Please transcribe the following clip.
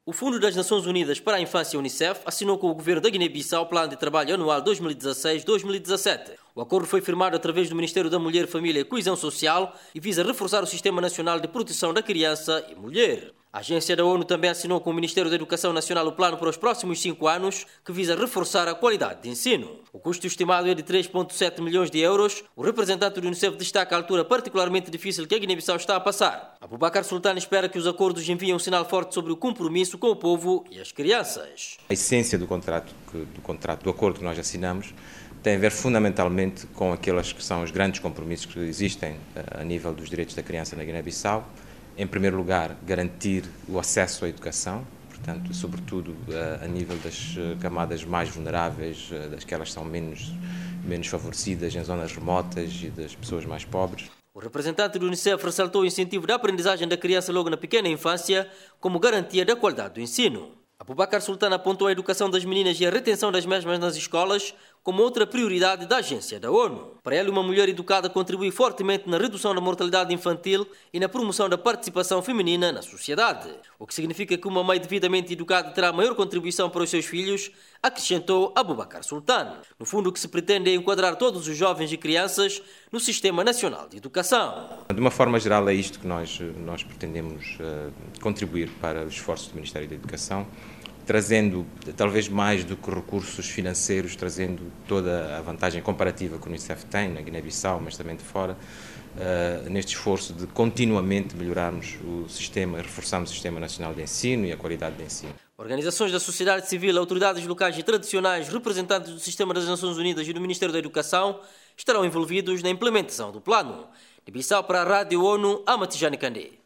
O Fundo das Nações Unidas para a Infância, Unicef, assinou com o governo da Guiné-Bissau o Plano de Trabalho Anual 2016-2017. O acordo foi firmado através do Ministério da Mulher, Família e Coesão Social e visa reforçar o Sistema Nacional de Proteção da Criança e Mulher. A agência da ONU também assinou com o Ministério da Educação Nacional o plano para os próximos 5 anos, que visa reforçar a qualidade de ensino. O custo estimado é de 3,7 milhões de euros. O representante do Unicef destaca a altura particularmente difícil que a Guiné-Bissau está a passar. Abubakar Sultan espera que os acordos enviem um sinal forte sobre o compromisso com o povo e as crianças. A essência do acordo que nós assinamos tem a ver fundamentalmente com aqueles que são os grandes compromissos que existem a nível dos direitos da criança na Guiné-Bissau. Em primeiro lugar, garantir o acesso à educação, portanto, sobretudo a nível das camadas mais vulneráveis, daquelas que são menos favorecidas em zonas remotas e das pessoas mais pobres. O representante do Unicef ressaltou o incentivo da aprendizagem da criança logo na pequena infância como garantia da qualidade do ensino. Abubakar Sultan apontou a educação das meninas e a retenção das mesmas nas escolas como outra prioridade da agência da ONU. Para ele, uma mulher educada contribui fortemente na redução da mortalidade infantil e na promoção da participação feminina na sociedade, o que significa que uma mãe devidamente educada terá maior contribuição para os seus filhos, acrescentou Abubakar Sultan. No fundo, o que se pretende é enquadrar todos os jovens e crianças no Sistema Nacional de Educação. De uma forma geral, é isto que nós pretendemos contribuir para os esforços do Ministério da Educação, trazendo, talvez mais do que recursos financeiros, trazendo toda a vantagem comparativa que o Unicef tem na Guiné-Bissau, mas também de fora, neste esforço de continuamente melhorarmos o sistema, reforçarmos o Sistema Nacional de Ensino e a qualidade de ensino. Organizações da sociedade civil, autoridades locais e tradicionais, representantes do Sistema das Nações Unidas e do Ministério da Educação estarão envolvidos na implementação do plano. De Bissau para a Rádio ONU, Amatijane Kandé.